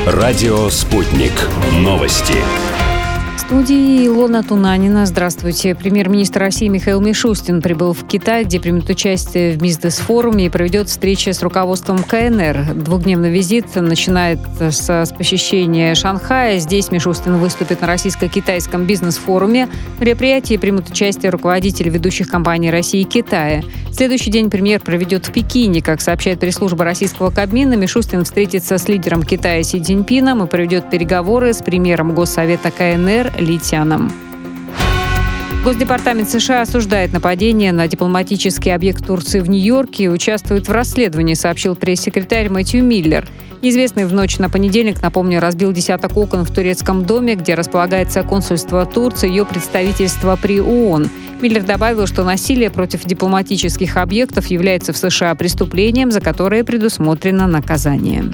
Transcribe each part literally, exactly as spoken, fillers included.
Радио «Спутник». Новости. В студии Илона Тунанина. Здравствуйте. Премьер-министр России Михаил Мишустин прибыл в Китай, где примет участие в бизнес-форуме и проведет встречи с руководством ка эн эр. Двухдневный визит начинает с, с посещения Шанхая. Здесь Мишустин выступит на российско-китайском бизнес-форуме. В мероприятии примут участие руководители ведущих компаний России и Китая. Следующий день премьер проведет в Пекине. Как сообщает пресс-служба российского Кабмина, Мишустин встретится с лидером Китая Си Цзиньпином и проведет переговоры с премьером Госсовета ка эн эр Ли Цяном. Госдепартамент США осуждает нападение на дипломатический объект Турции в Нью-Йорке и участвует в расследовании, сообщил пресс-секретарь Мэтью Миллер. Неизвестный в ночь на понедельник, напомню, разбил десяток окон в турецком доме, где располагается консульство Турции и ее представительство при ООН. Миллер добавил, что насилие против дипломатических объектов является в США преступлением, за которое предусмотрено наказание.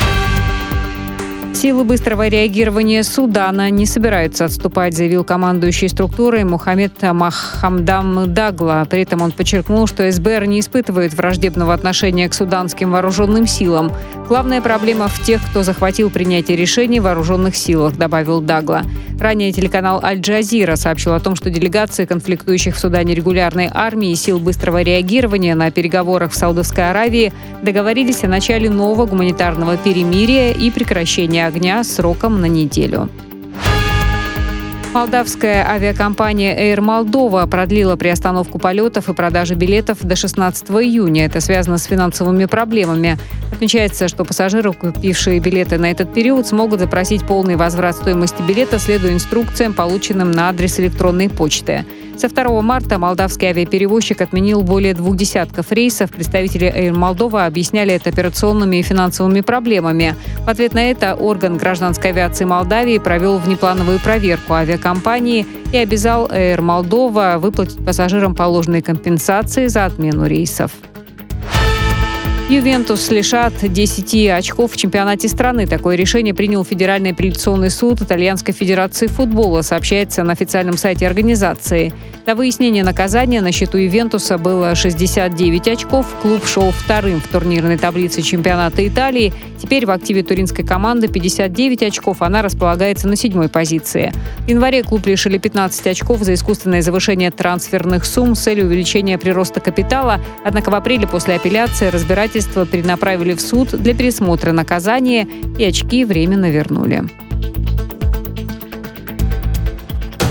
Силы быстрого реагирования Судана не собираются отступать, заявил командующий структурой Мухаммед Хамдам Дагла. При этом он подчеркнул, что эс бэ эр не испытывает враждебного отношения к суданским вооруженным силам. Главная проблема в тех, кто захватил принятие решений в вооруженных силах, добавил Дагла. Ранее телеканал Аль-Джазира сообщил о том, что делегации конфликтующих в Судане регулярной армии и сил быстрого реагирования на переговорах в Саудовской Аравии договорились о начале нового гуманитарного перемирия и прекращении огня сроком на неделю. Молдавская авиакомпания Air Moldova продлила приостановку полетов и продажи билетов до шестнадцатого июня. Это связано с финансовыми проблемами. Отмечается, что пассажиры, купившие билеты на этот период, смогут запросить полный возврат стоимости билета, следуя инструкциям, полученным на адрес электронной почты. Со второго марта молдавский авиаперевозчик отменил более двух десятков рейсов. Представители Air Moldova объясняли это операционными и финансовыми проблемами. В ответ на это орган гражданской авиации Молдавии провел внеплановую проверку авиакомпании и обязал Air Moldova выплатить пассажирам положенные компенсации за отмену рейсов. Ювентус лишат десяти очков в чемпионате страны. Такое решение принял Федеральный апелляционный суд Итальянской федерации футбола, сообщается на официальном сайте организации. До выяснения наказания на счету Ювентуса было шестьдесят девять очков. Клуб шел вторым в турнирной таблице чемпионата Италии. Теперь в активе туринской команды пятьдесят девять очков. Она располагается на седьмой позиции. В январе клуб лишили пятнадцать очков за искусственное завышение трансферных сумм с целью увеличения прироста капитала. Однако в апреле после апелляции разбирательства перенаправили в суд для пересмотра наказания и очки временно вернули.